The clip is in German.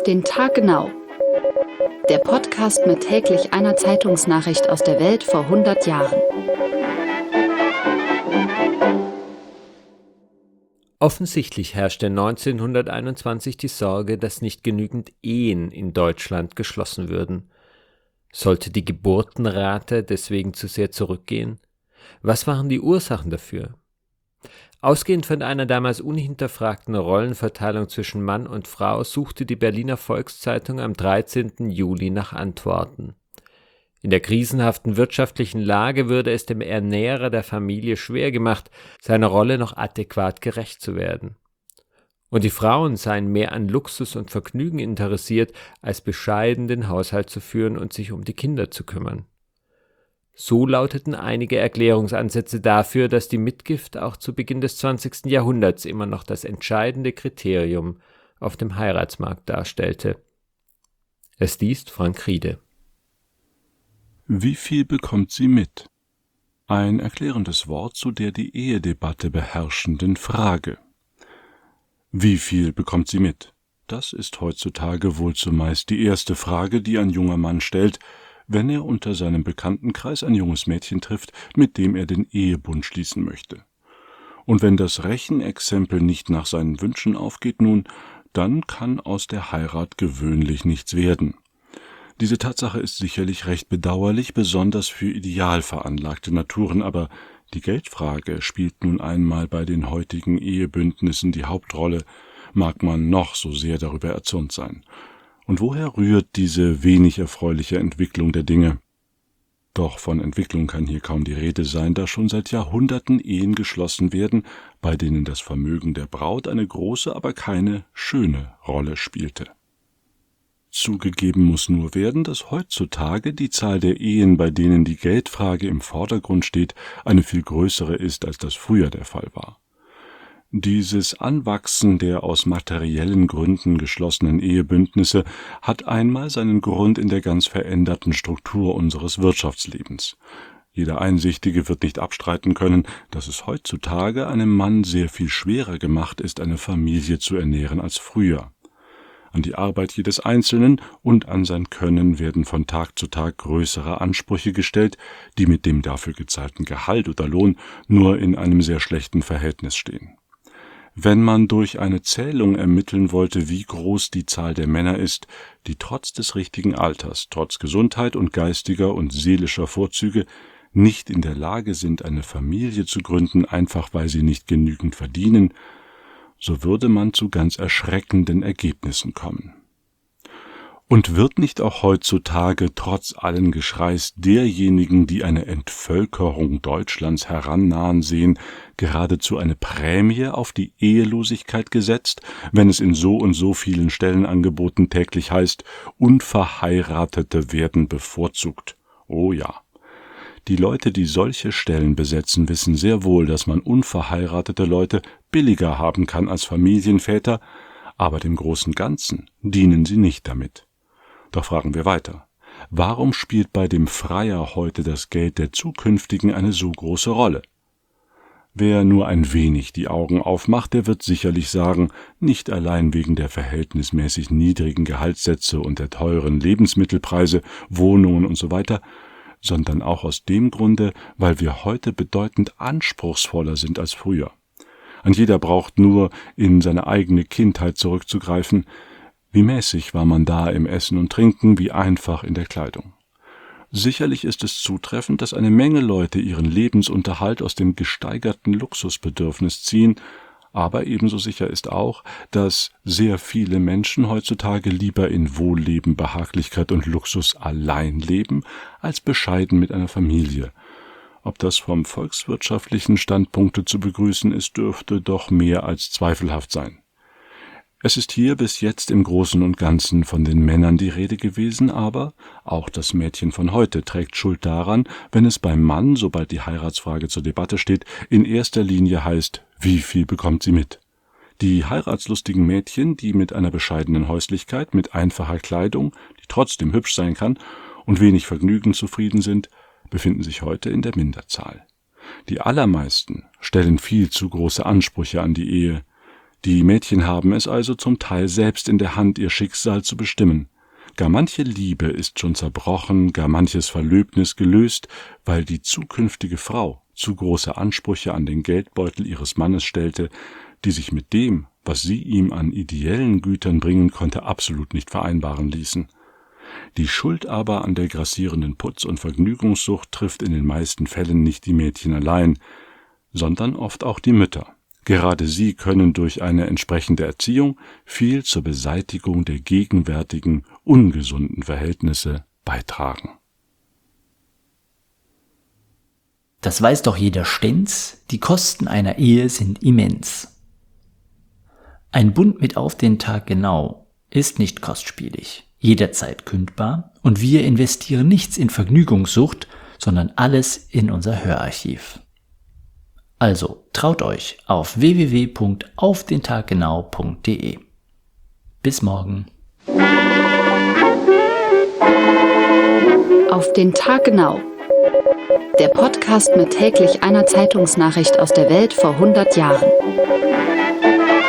den Tag genau. Der Podcast mit täglich einer Zeitungsnachricht aus der Welt vor 100 Jahren. Offensichtlich herrschte 1921 die Sorge, dass nicht genügend Ehen in Deutschland geschlossen würden. Sollte die Geburtenrate deswegen zu sehr zurückgehen? Was waren die Ursachen dafür? Ausgehend von einer damals unhinterfragten Rollenverteilung zwischen Mann und Frau suchte die Berliner Volkszeitung am 13. Juli nach Antworten. In der krisenhaften wirtschaftlichen Lage würde es dem Ernährer der Familie schwer gemacht, seiner Rolle noch adäquat gerecht zu werden. Und die Frauen seien mehr an Luxus und Vergnügen interessiert, als bescheiden den Haushalt zu führen und sich um die Kinder zu kümmern. So lauteten einige Erklärungsansätze dafür, dass die Mitgift auch zu Beginn des 20. Jahrhunderts immer noch das entscheidende Kriterium auf dem Heiratsmarkt darstellte. Es liest Frank Riede. Wie viel bekommt sie mit? Ein erklärendes Wort zu der die Ehedebatte beherrschenden Frage. Wie viel bekommt sie mit? Das ist heutzutage wohl zumeist die erste Frage, die ein junger Mann stellt, wenn er unter seinem Bekanntenkreis ein junges Mädchen trifft, mit dem er den Ehebund schließen möchte. Und wenn das Rechenexempel nicht nach seinen Wünschen aufgeht, nun, dann kann aus der Heirat gewöhnlich nichts werden. Diese Tatsache ist sicherlich recht bedauerlich, besonders für ideal veranlagte Naturen, aber die Geldfrage spielt nun einmal bei den heutigen Ehebündnissen die Hauptrolle, mag man noch so sehr darüber erzürnt sein. Und woher rührt diese wenig erfreuliche Entwicklung der Dinge? Doch von Entwicklung kann hier kaum die Rede sein, da schon seit Jahrhunderten Ehen geschlossen werden, bei denen das Vermögen der Braut eine große, aber keine schöne Rolle spielte. Zugegeben muss nur werden, dass heutzutage die Zahl der Ehen, bei denen die Geldfrage im Vordergrund steht, eine viel größere ist, als das früher der Fall war. Dieses Anwachsen der aus materiellen Gründen geschlossenen Ehebündnisse hat einmal seinen Grund in der ganz veränderten Struktur unseres Wirtschaftslebens. Jeder Einsichtige wird nicht abstreiten können, dass es heutzutage einem Mann sehr viel schwerer gemacht ist, eine Familie zu ernähren als früher. An die Arbeit jedes Einzelnen und an sein Können werden von Tag zu Tag größere Ansprüche gestellt, die mit dem dafür gezahlten Gehalt oder Lohn nur in einem sehr schlechten Verhältnis stehen. Wenn man durch eine Zählung ermitteln wollte, wie groß die Zahl der Männer ist, die trotz des richtigen Alters, trotz Gesundheit und geistiger und seelischer Vorzüge nicht in der Lage sind, eine Familie zu gründen, einfach weil sie nicht genügend verdienen, so würde man zu ganz erschreckenden Ergebnissen kommen. Und wird nicht auch heutzutage trotz allen Geschreis derjenigen, die eine Entvölkerung Deutschlands herannahen sehen, geradezu eine Prämie auf die Ehelosigkeit gesetzt, wenn es in so und so vielen Stellenangeboten täglich heißt, Unverheiratete werden bevorzugt? Oh ja. Die Leute, die solche Stellen besetzen, wissen sehr wohl, dass man unverheiratete Leute billiger haben kann als Familienväter, aber dem großen Ganzen dienen sie nicht damit. Doch fragen wir weiter. Warum spielt bei dem Freier heute das Geld der Zukünftigen eine so große Rolle? Wer nur ein wenig die Augen aufmacht, der wird sicherlich sagen, nicht allein wegen der verhältnismäßig niedrigen Gehaltssätze und der teuren Lebensmittelpreise, Wohnungen usw., sondern auch aus dem Grunde, weil wir heute bedeutend anspruchsvoller sind als früher. Ein jeder braucht nur in seine eigene Kindheit zurückzugreifen. Wie mäßig war man da im Essen und Trinken, wie einfach in der Kleidung. Sicherlich ist es zutreffend, dass eine Menge Leute ihren Lebensunterhalt aus dem gesteigerten Luxusbedürfnis ziehen, aber ebenso sicher ist auch, dass sehr viele Menschen heutzutage lieber in Wohlleben, Behaglichkeit und Luxus allein leben, als bescheiden mit einer Familie. Ob das vom volkswirtschaftlichen Standpunkte zu begrüßen ist, dürfte doch mehr als zweifelhaft sein. Es ist hier bis jetzt im Großen und Ganzen von den Männern die Rede gewesen, aber auch das Mädchen von heute trägt Schuld daran, wenn es beim Mann, sobald die Heiratsfrage zur Debatte steht, in erster Linie heißt, wie viel bekommt sie mit? Die heiratslustigen Mädchen, die mit einer bescheidenen Häuslichkeit, mit einfacher Kleidung, die trotzdem hübsch sein kann und wenig Vergnügen zufrieden sind, befinden sich heute in der Minderzahl. Die allermeisten stellen viel zu große Ansprüche an die Ehe. Die Mädchen haben es also zum Teil selbst in der Hand, ihr Schicksal zu bestimmen. Gar manche Liebe ist schon zerbrochen, gar manches Verlöbnis gelöst, weil die zukünftige Frau zu große Ansprüche an den Geldbeutel ihres Mannes stellte, die sich mit dem, was sie ihm an ideellen Gütern bringen konnte, absolut nicht vereinbaren ließen. Die Schuld aber an der grassierenden Putz- und Vergnügungssucht trifft in den meisten Fällen nicht die Mädchen allein, sondern oft auch die Mütter. Gerade sie können durch eine entsprechende Erziehung viel zur Beseitigung der gegenwärtigen, ungesunden Verhältnisse beitragen. Das weiß doch jeder Stenz, die Kosten einer Ehe sind immens. Ein Bund mit auf den Tag genau ist nicht kostspielig, jederzeit kündbar und wir investieren nichts in Vergnügungssucht, sondern alles in unser Hörarchiv. Also traut euch auf www.aufdentaggenau.de. Bis morgen. Auf den Tag genau. Der Podcast mit täglich einer Zeitungsnachricht aus der Welt vor 100 Jahren.